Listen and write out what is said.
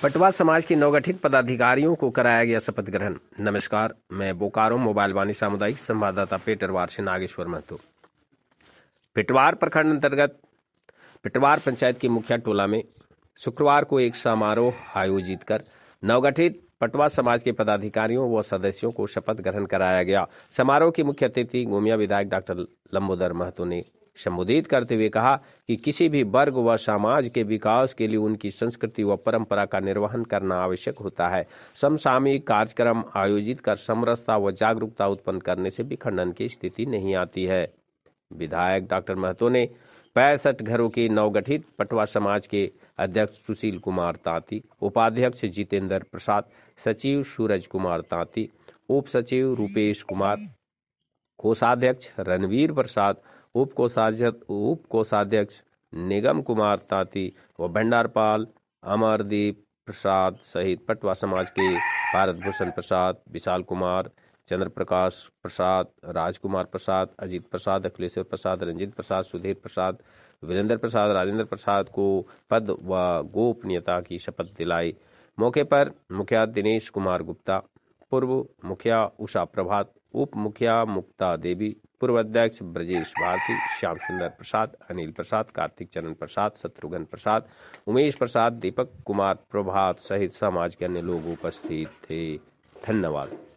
पटवा समाज के नवगठित पदाधिकारियों को कराया गया शपथ ग्रहण। नमस्कार, मैं बोकारो मोबाइल वाणी सामुदायिक संवाददाता पेटरवार से नागेश्वर महतो। पिटवार प्रखंड अंतर्गत पिटवार पंचायत के मुखिया टोला में शुक्रवार को एक समारोह आयोजित कर नवगठित पटवा समाज के पदाधिकारियों व सदस्यों को शपथ ग्रहण कराया गया। समारोह के मुख्य अतिथि गोमिया विधायक डॉक्टर लंबोदर महतो ने संबोधित करते हुए कहा कि किसी भी वर्ग व समाज के विकास के लिए उनकी संस्कृति व परंपरा का निर्वहन करना आवश्यक होता है। समसामयिक कार्यक्रम आयोजित कर समरसता व जागरूकता उत्पन्न करने से विखंडन की स्थिति नहीं आती है। विधायक डॉक्टर महतो ने 65 घरों के नवगठित पटवा समाज के अध्यक्ष सुशील कुमार तांती, उपाध्यक्ष जितेंद्र प्रसाद, सचिव सूरज कुमार तांती, उप सचिव रूपेश कुमार, कोषाध्यक्ष रणवीर प्रसाद, उप कोषाध्यक्ष निगम कुमार तांती व भंडारपाल अमरदीप प्रसाद सहित पटवा समाज के भारत भूषण प्रसाद, विशाल कुमार, चंद्र प्रकाश प्रसाद, राजकुमार प्रसाद, अजीत प्रसाद, अखिलेश्वर प्रसाद, रंजीत प्रसाद, सुधीर प्रसाद, वीरेंद्र प्रसाद, राजेंद्र प्रसाद को पद व गोपनीयता की शपथ दिलाई। मौके पर मुखिया दिनेश कुमार गुप्ता, पूर्व मुखिया उषा प्रभात, उप मुखिया मुक्ता देवी, पूर्व अध्यक्ष ब्रजेश भारती, श्याम सुंदर प्रसाद, अनिल प्रसाद, कार्तिक चरण प्रसाद, शत्रुघ्न प्रसाद, उमेश प्रसाद, दीपक कुमार प्रभात सहित समाज के अन्य लोग उपस्थित थे। धन्यवाद।